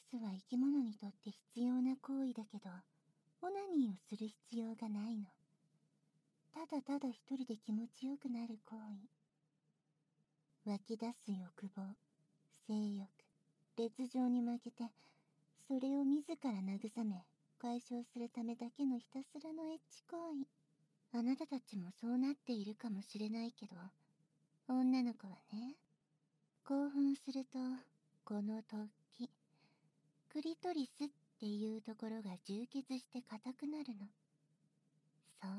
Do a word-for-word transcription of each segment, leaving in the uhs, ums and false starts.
スは生き物にとって必要な行為だけど、オナニーをする必要がないの。ただただ一人で気持ちよくなる行為。湧き出す欲望、性欲、烈情に負けて、それを自ら慰め、解消するためだけのひたすらのエッチ行為。あなたたちもそうなっているかもしれないけど、女の子はね、興奮すると、この突起、クリトリスっていうところが充血して硬くなるの。そう。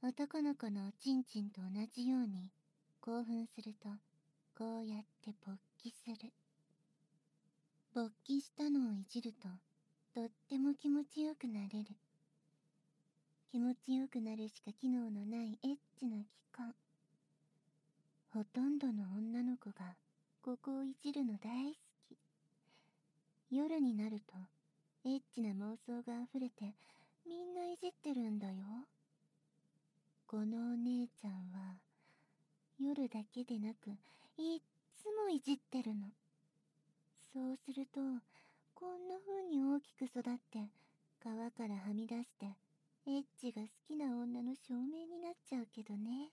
男の子のおちんちんと同じように、興奮すると、こうやって勃起する。勃起したのをいじると、とっても気持ちよくなれる。気持ちよくなるしか機能のないエッチな器官。ほとんどの女の子がここをいじるの大好き。夜になるとエッチな妄想があふれてみんないじってるんだよ。このお姉ちゃんは夜だけでなくいっつもいじってるの。そうするとこんな風に大きく育って皮からはみ出してエッチが好きな女の証明になっちゃうけどね。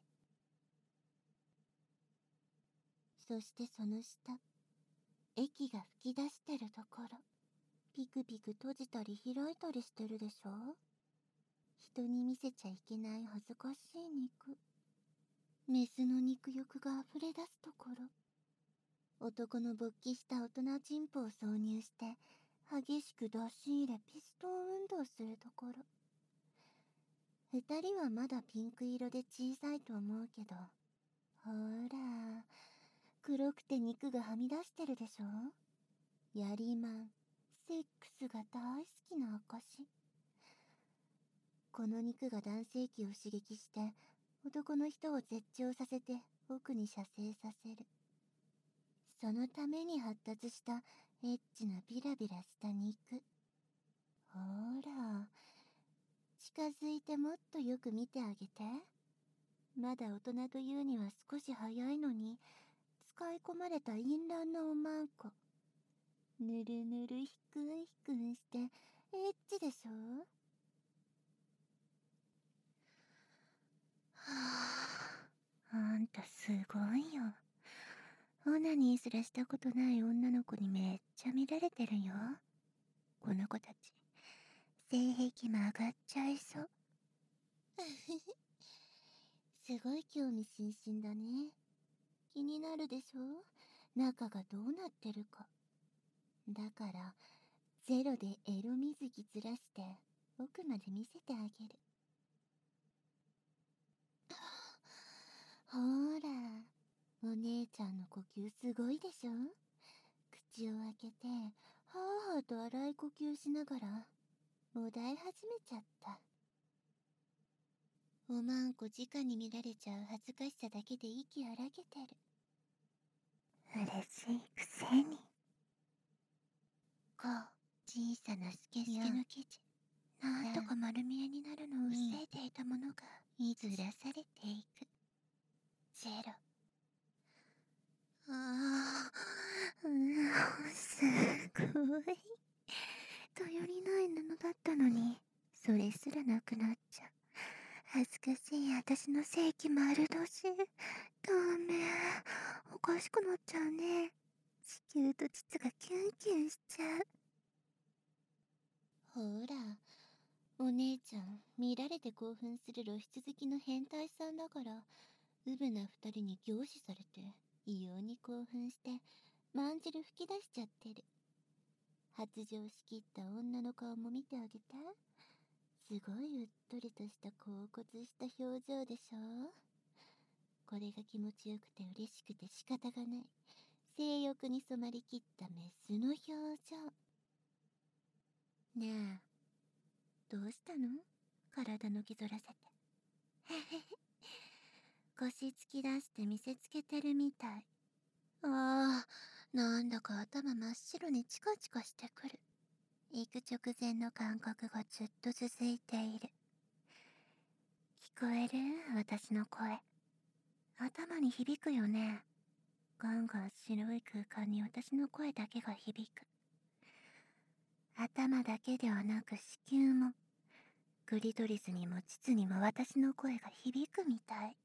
そしてその下、液が吹き出してるところ、ピクピク閉じたり開いたりしてるでしょ。人に見せちゃいけない恥ずかしい肉。メスの肉欲が溢れ出すところ。男の勃起した大人チンポを挿入して、激しく出し入れピストン運動するところ。二人はまだピンク色で小さいと思うけど、ほら、黒くて肉がはみ出してるでしょ。やりまん、セックスが大好きな証。この肉が男性器を刺激して男の人を絶頂させて奥に射精させる。そのために発達したエッチなビラビラした肉。ほら、近づいてもっとよく見てあげて。まだ大人というには少し早いのに使い込まれた淫乱のおまんこ。ぬるぬるひくんひくんしてエッチでしょ。はあ、あんたすごいよ。オナニーすらしたことない女の子にめっちゃ見られてるよ。この子たち、性癖も上がっちゃいそう。すごい興味津々だね。気になるでしょ？中がどうなってるか。だから、ゼロでエロ水着ずらして奥まで見せてあげる。ほーら、お姉ちゃんの呼吸すごいでしょ。口を開けてはーはーと荒い呼吸しながらもだえ始めちゃった。おまんこ直に見られちゃう恥ずかしさだけで息荒げてる。嬉しいくせに。こう、小さなスケスケの生地、なんとか丸見えになるのを防いでいたものがいずらされていく。ゼロ。ああ、うん、すごい。頼りない布だったのに、それすらなくなっちゃう。恥ずかしい私の性器丸年。ダメ。おかしくなっちゃうね。子宮と膣がキュンキュンしちゃう。ほら、お姉ちゃん、見られて興奮する露出好きの変態さんだから、うぶな二人に凝視されて、異様に興奮して、まんじる吹き出しちゃってる。発情しきった女の顔も見てあげて。すごいうっとりとした恍惚した表情でしょ。これが気持ちよくて嬉しくて仕方がない。性欲に染まりきったメスの表情。ねえ、どうしたの？体のきぞらせて。へへへ。腰突き出して見せつけてるみたい。ああ、なんだか頭真っ白にチカチカしてくる。行く直前の感覚がずっと続いている。聞こえる？私の声。頭に響くよね。ガンガン白い空間に私の声だけが響く。 頭だけではなく子宮も、クリトリスにも膣にも私の声が響くみたい。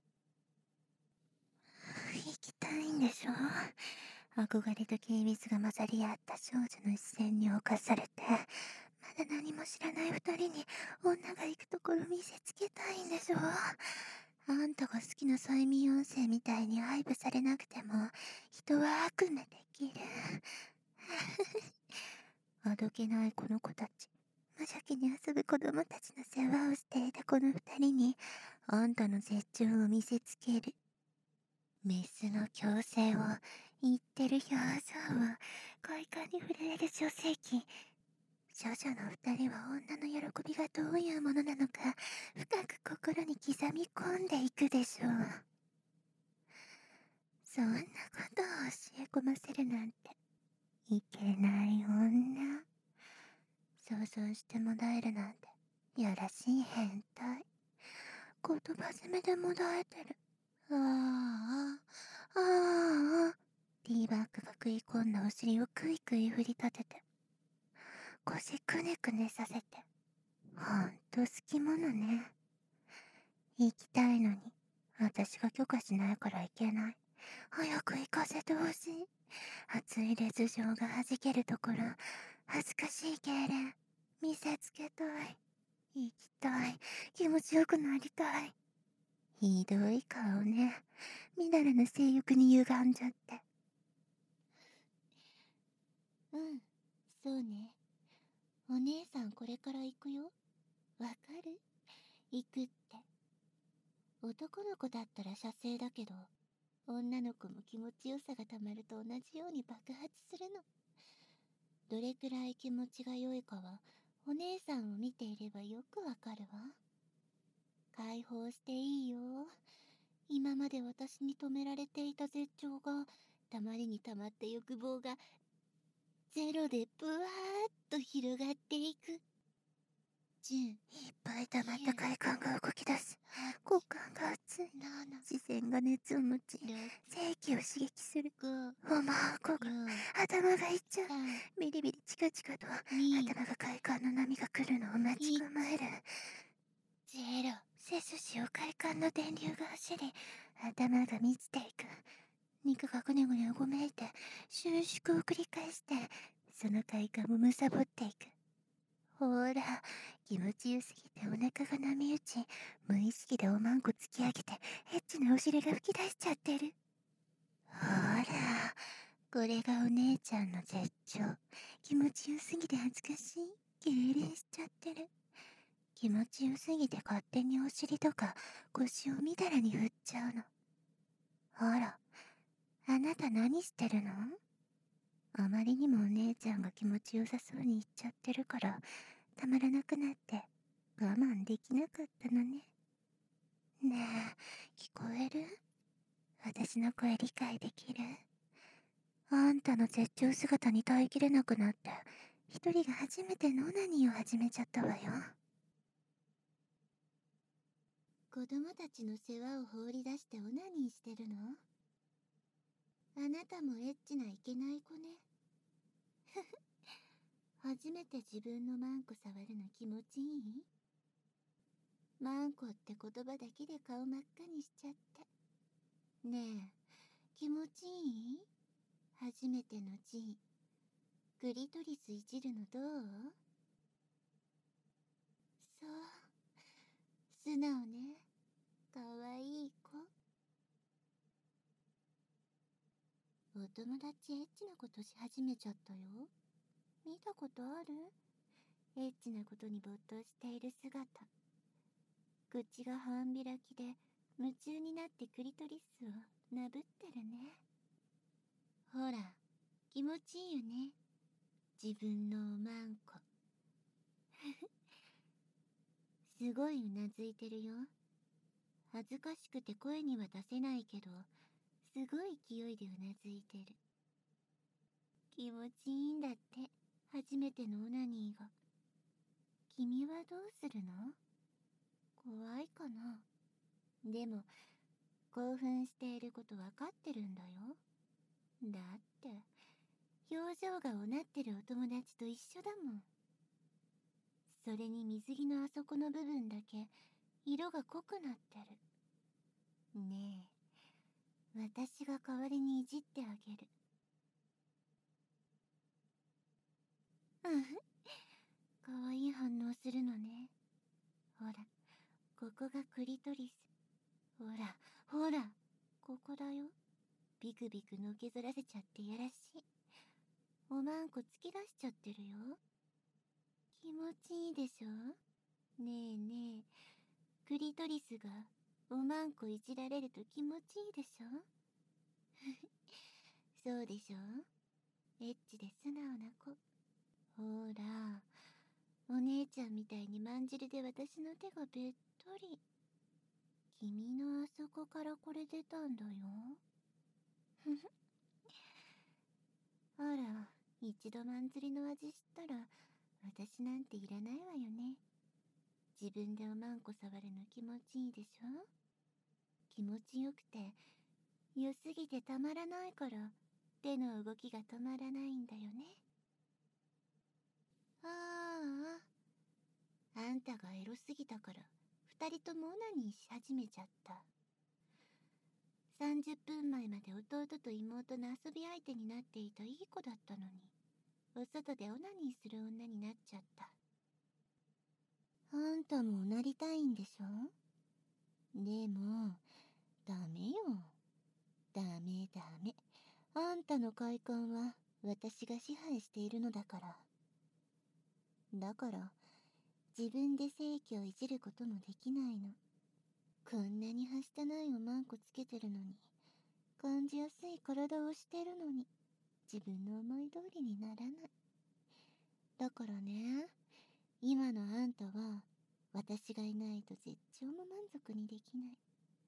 行きたいんでしょ。憧れと軽蔑が混ざり合った少女の視線に侵されて、まだ何も知らない二人に女が行くところ見せつけたいんでしょ。あんたが好きな催眠音声みたいに配布されなくても人は悪夢できる。あどけないこの子たち、無邪気に遊ぶ子供たちの世話をしていたこの二人にあんたの絶頂を見せつける。メスの強制を言ってる表情を快感に触れる女性器。少女の二人は女の喜びがどういうものなのか深く心に刻み込んでいくでしょう。そんなことを教え込ませるなんていけない女。想像してもらえるなんてやらしい変態。言葉攻めでもだえてる。ああ、ああ、ティーバッグが食い込んだお尻をくいくい振り立てて、腰くねくねさせて、ほんと好き者ね。行きたいのに、私が許可しないから行けない。早く行かせてほしい。熱い烈情が弾けるところ、恥ずかしい痙攣、見せつけたい。行きたい。気持ちよくなりたい。ひどい顔ね。みだらな性欲に歪んじゃって。うん、そうね。お姉さんこれから行くよ。わかる？行くって。男の子だったら射精だけど、女の子も気持ちよさがたまると同じように爆発するの。どれくらい気持ちが良いかは、お姉さんを見ていればよくわかるわ。解放していいよ。今まで私に止められていた絶頂が、たまりにたまった欲望が、ゼロでブワーッと広がっていく。じゅう、いっぱい溜まった快感が動き出す。股間が熱い。視線が熱を持ち、性器を刺激する。思う子が頭がいっちゃう。ビリビリチカチカと頭が快感の波が来るのを待ち構える。ゼロ。背筋を快感の電流が走り、頭が満ちていく。肉がぐねぐねうごめいて、収縮を繰り返して、その快感をむさぼっていく。ほら、気持ちよすぎてお腹が波打ち、無意識でおまんこ突き上げて、エッチなお尻が吹き出しちゃってる。ほら、これがお姉ちゃんの絶頂。気持ちよすぎて恥ずかしい。痙攣しちゃってる。気持ちよすぎて勝手にお尻とか腰をみだらに振っちゃうの。ほら、あなた何してるの？あまりにもお姉ちゃんが気持ちよさそうに言っちゃってるから、たまらなくなって我慢できなかったのね。ねえ、聞こえる？私の声理解できる？あんたの絶頂姿に耐えきれなくなって、一人が初めてのオナニーを始めちゃったわよ。子供たちの世話を放り出してオナニーしてるの？あなたもエッチないけない子ね。初めて自分のマンコ触るの気持ちいい？マンコって言葉だけで顔真っ赤にしちゃって。ねえ、気持ちいい？初めての G。クリトリスいじるのどう？そう。素直ね。かわいい子。お友達エッチなことし始めちゃったよ。見たことある？エッチなことに没頭している姿。口が半開きで夢中になってクリトリスをなぶってるね。ほら、気持ちいいよね。自分のおまんこ。すごいうなずいてるよ。恥ずかしくて声には出せないけど、すごい勢いでうなずいてる。気持ちいいんだって、初めてのオナニーが。君はどうするの？怖いかな？でも、興奮していることわかってるんだよ。だって、表情がおなってるお友達と一緒だもん。 それに水着のあそこの部分だけ色が濃くなってる。ねえ、私が代わりにいじってあげる。うんふ、かわいい反応するのね。ほら、ここがクリトリス。ほら、ほら、ここだよ。ビクビクのけぞらせちゃってやらしい。おまんこ突き出しちゃってるよ。気持ちいいでしょ。ねえねえ、クリトリスがおまんこいじられると気持ちいいでしょ。そうでしょ。エッチで素直な子。ほら、お姉ちゃんみたいにまんじるで私の手がべっとり。君のあそこからこれ出たんだよ。ふふ。あら、一度まんずりの味知ったら私なんていらないわよね。自分でおまんこ触るの気持ちいいでしょ。気持ちよくて良すぎてたまらないから手の動きが止まらないんだよね。ああ、あんたがエロすぎたから二人ともオナニーし始めちゃった。さんじゅっぷんまえまで弟と妹の遊び相手になっていたいい子だったのに、お外でオナニーする女になっちゃった。あんたもなりたいんでしょ。でもダメよ。ダメダメ。あんたの快感は私が支配しているのだから。だから自分で性器をいじることもできないの。こんなにはしたないおまんこつけてるのに、感じやすい体をしてるのに、自分の思い通りにならない。だからね、今のあんたは私がいないと絶頂も満足にできない。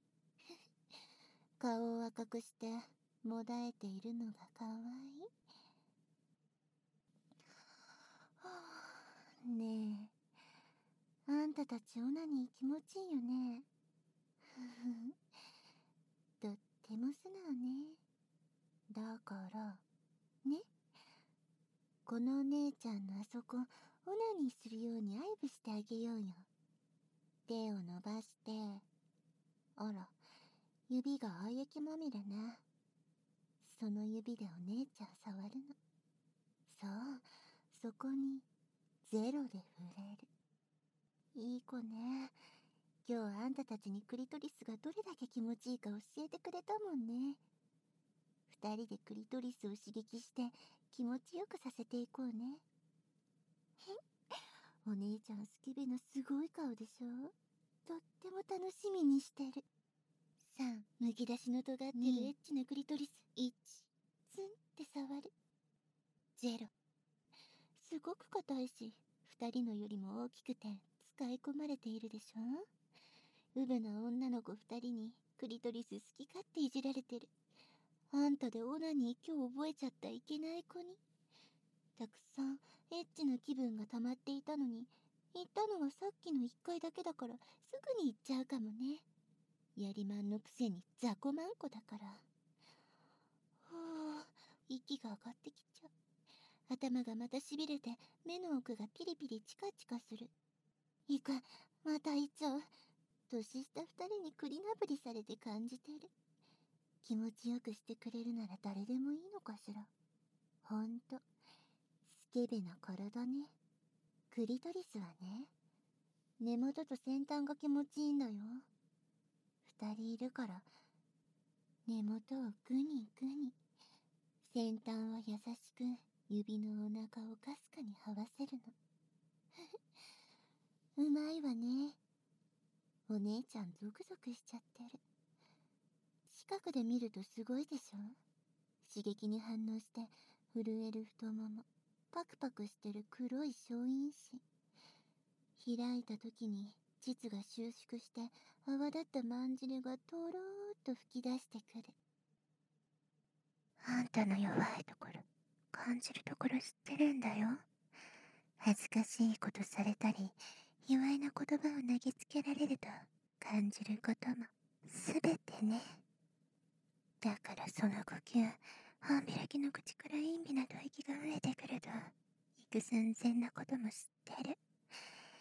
顔を赤くしてもだえているのがかわいい。はあ、ねえ、あんたたちオナニー気持ちいいよね。ふふ、とっても素直ね。だからね、このお姉ちゃんのあそこオナニーするように愛撫してあげようよ。手を伸ばして、あら、指が愛液まみれね。その指でお姉ちゃん触るの。そう、そこにゼロで触れる。いい子ね。今日あんたたちにクリトリスがどれだけ気持ちいいか教えてくれたもんね。二人でクリトリスを刺激して気持ちよくさせていこうね。お姉ちゃんスケベのすごい顔でしょ。とっても楽しみにしてる。さん、むき出しの尖ってるエッチなクリトリス。いち、ツンって触る。ゼロ。すごく硬いし、二人のよりも大きくて使い込まれているでしょ。うぶな女の子二人にクリトリス好き勝手いじられてる。あんたでオナニー今日覚えちゃったいけない子に。たくさんエッチな気分が溜まっていたのに、行ったのはさっきの一回だけだからすぐに行っちゃうかもね。やりまんのくせに雑魚まんこだから。ふぅ、息が上がってきちゃう。頭がまたしびれて目の奥がピリピリチカチカする。いく、また行っちゃう。年下二人に栗なぶりされて感じてる。気持ちよくしてくれるなら誰でもいいのかしら。ほんとスケベな体ね。クリトリスはね、根元と先端が気持ちいいんだよ。二人いるから根元をグニグニ、先端は優しく指のお腹をかすかに這わせるの。うまいわね。お姉ちゃんゾクゾクしちゃってる。近くで見るとすごいでしょ。刺激に反応して震える太もも、パクパクしてる黒い小陰唇。開いた時に膣が収縮して泡立ったまんじるがとろーっと吹き出してくる。あんたの弱いところ、感じるところ知ってるんだよ。恥ずかしいことされたり、卑猥な言葉を投げつけられると感じることもすべてね。だからその呼吸、半開きの口から陰微な吐息が増えてくると、幾寸前なことも知ってる。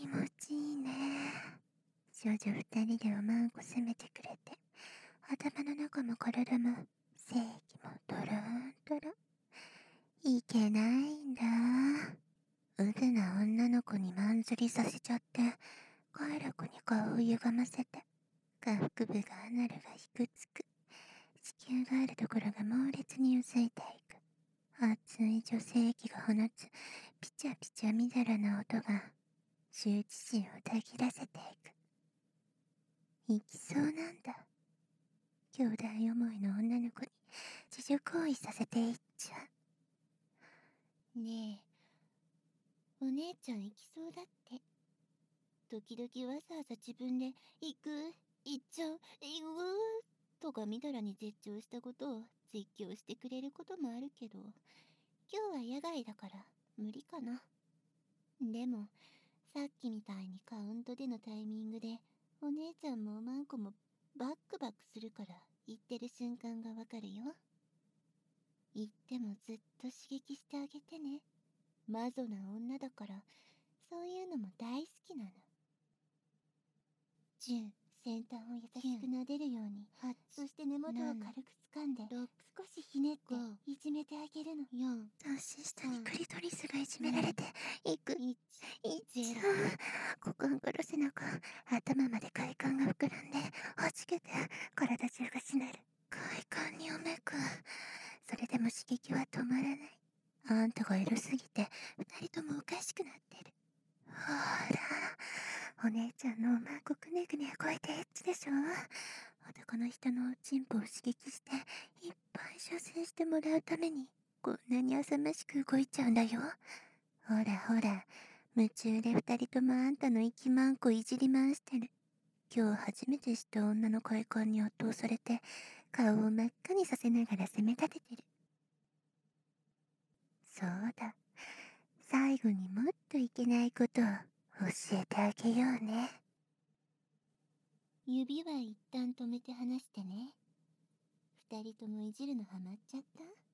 気持ちいいね。少女二人でおまんこ攻めてくれて、頭の中も体も正気もトロントロン。いけないんだ。うぶな女の子にまんずりさせちゃって、快楽に顔を歪ませて、下腹部がアナルがひくつく。子宮があるところが猛烈にうずいていく。熱い女性器が放つピチャピチャみだらな音が羞恥心をたぎらせていく。行きそうなんだ。兄弟思いの女の子に自助行為させていっちゃう。ねえ、お姉ちゃん行きそうだって。時々わざわざ自分で行く、行っちゃう、行くとかみだらに絶頂したことを実況してくれることもあるけど、今日は野外だから無理かな。でもさっきみたいにカウントでのタイミングでお姉ちゃんもおまんこもバックバックするから言ってる瞬間がわかるよ。言ってもずっと刺激してあげてね。マゾな女だからそういうのも大好きなの。じゅう、先端を優しく撫でるように、そして根元を軽く掴んで少しひねっていじめてあげるの。よん、年下にクリトリスがいじめられていく。いち、股間から背中、頭まで快感が膨らんではじけて体中がしなる。快感におめく。それでも刺激は止まらない。あんたがエロすぎて二人ともおかしくなってる。ほら、お姉ちゃんのおまんこくねくね超えてエッチでしょ。男の人のおちんぽを刺激していっぱい射精してもらうためにこんなに浅ましく動いちゃうんだよ。ほらほら、夢中で二人ともあんたの息まんこいじり回してる。今日初めて知った女の快感に圧倒されて顔を真っ赤にさせながら責め立ててる。そうだ、最後にもっといけないことを教えてあげようね。指は一旦止めて離してね。二人ともいじるのハマっちゃった？